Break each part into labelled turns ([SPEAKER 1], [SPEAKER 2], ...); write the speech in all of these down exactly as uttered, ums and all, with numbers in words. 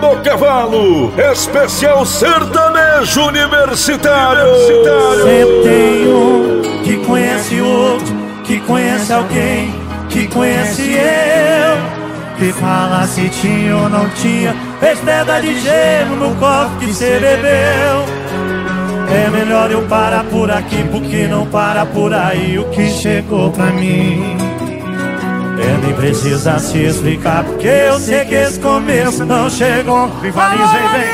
[SPEAKER 1] do Cavalo, especial sertanejo universitário.
[SPEAKER 2] Sempre tem um que conhece outro, que conhece alguém, que conhece eu, que fala se tinha ou não tinha, fez pedra de gelo no copo que cê bebeu. É melhor eu parar por aqui, porque não para por aí o que chegou pra mim. É, nem precisa se explicar, porque eu sei que esse começo não chegou. Rivalizei bem.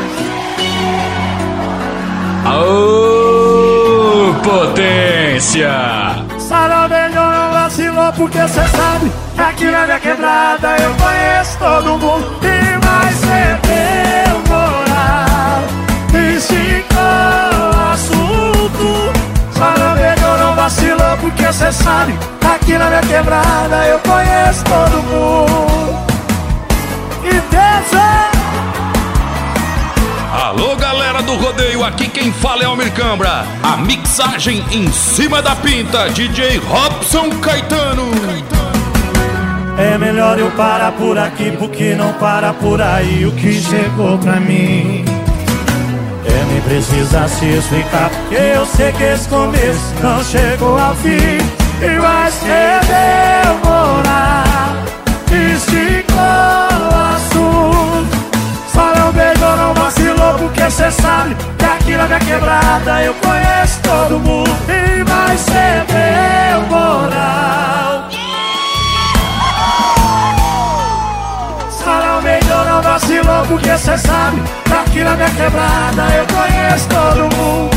[SPEAKER 3] Aô, potência!
[SPEAKER 2] Sarabelho não vacilou, porque cê sabe que aqui na minha quebrada eu conheço todo mundo. E mais cê deu moral, esticou o assunto. Sarabelho não vacilou, porque cê sabe que aqui na minha quebrada eu conheço todo mundo. E pensa.
[SPEAKER 3] Alô, galera do rodeio, aqui quem fala é Almir Cambra. A mixagem em cima da pinta, D J Robson Caetano.
[SPEAKER 2] É melhor eu parar por aqui, porque não para por aí o que chegou pra mim. É, nem precisa se explicar, porque eu sei que esse começo não chegou ao fim. E vai ser demorar, esticou o assunto. Só não beijou, não vacilou, porque cê sabe que aqui na minha quebrada eu conheço todo mundo. E vai ser demorar. Só não beijou, não vacilou, porque cê sabe que aqui na minha quebrada eu conheço todo mundo.